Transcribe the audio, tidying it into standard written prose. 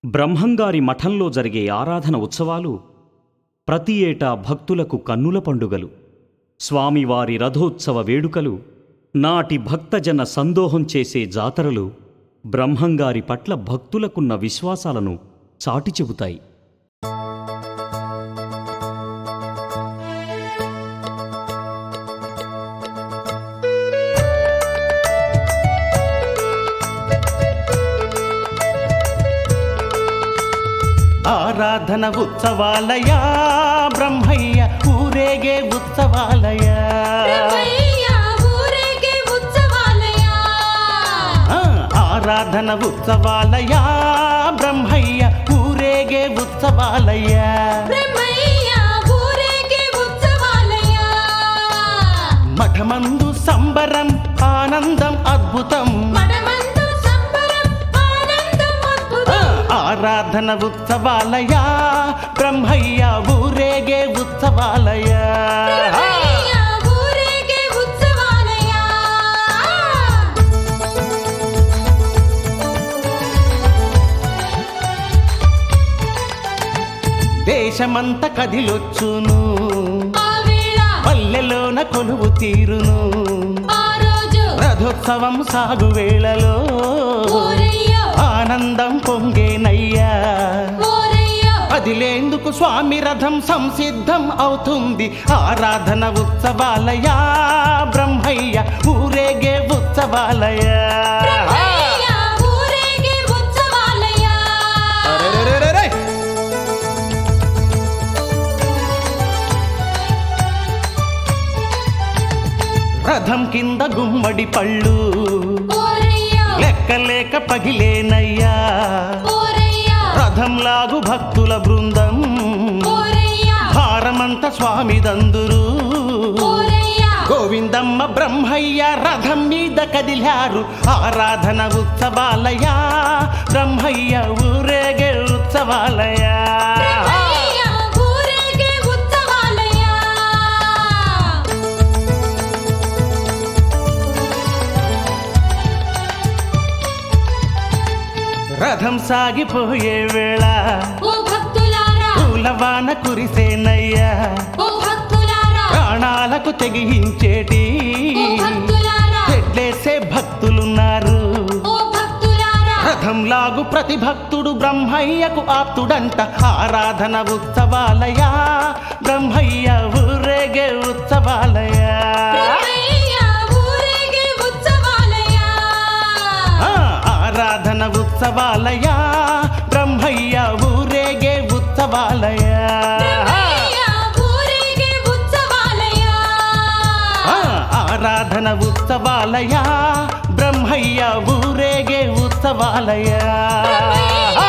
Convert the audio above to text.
బ్రహ్మంగారి మఠంలో జరిగే ఆరాధన ఉత్సవాలు ప్రతి ఏటా భక్తులకు కన్నుల పండుగలు. స్వామివారి రథోత్సవ వేడుకలు నాటి భక్తజన సందోహం చేసే జాతరలు బ్రహ్మంగారి పట్ల భక్తులకున్న విశ్వాసాలను చాటి చెబుతాయి. ఆరాధన ఉత్సవాలయ బ్రహ్మయ్య ఊరేగే ఉత్సవాలయ. ఆరాధన ఉత్సవాలయ బ్రహ్మయ్య ఊరేగే ఉత్సవాలయ. మఠమందు సంబరం ఆనందం అద్భుతం. ఆరాధన ఉత్సవాలయ బ్రహ్మయ్య ఊరేగే ఉత్సవాలయ. దేశమంత కదిలొచ్చును పల్లెలోన కొలువు తీరును. రథోత్సవం సాగు వేళలో ఆనందం పొంగేనయ్యా. అదిలేందుకు స్వామి రథం సంసిద్ధం అవుతుంది. ఆరాధన ఉత్సవాలయ బ్రహ్మయ్య ఊరేగే ఉత్సవాలయ. రథం కింద గుమ్మడి పళ్ళు లెక్కలేక పగిలేనయ్యా. రథం లాగు భక్తుల బృందం భారమంత స్వామిదందురు. గోవిందమ్మ బ్రహ్మయ్య రథం మీద కదిలారు. ఆరాధన ఉత్సవాలయ బ్రహ్మయ్య ఊరేగే ఉత్సవాలయ. రథం సాగిపోయే వేళ పూలవాన కురిసేనయ్యా. ప్రాణాలకు తెగించేటి చెట్లేసే భక్తులున్నారు. రథం లాగు ప్రతి భక్తుడు బ్రహ్మయ్యకు ఆప్తుడంట. ఆరాధన ఉత్సవాలయ బ్రహ్మయ్య ఊరేగే ఉత్సవాలయ. ఆరాధన ఉత్సవాలయ బ్రహ్మయ్య ఊరేగే ఉత్సవాలయ. ఆరాధన ఉత్సవాలయ బ్రహ్మయ్య ఊరేగే ఉత్సవాలయ.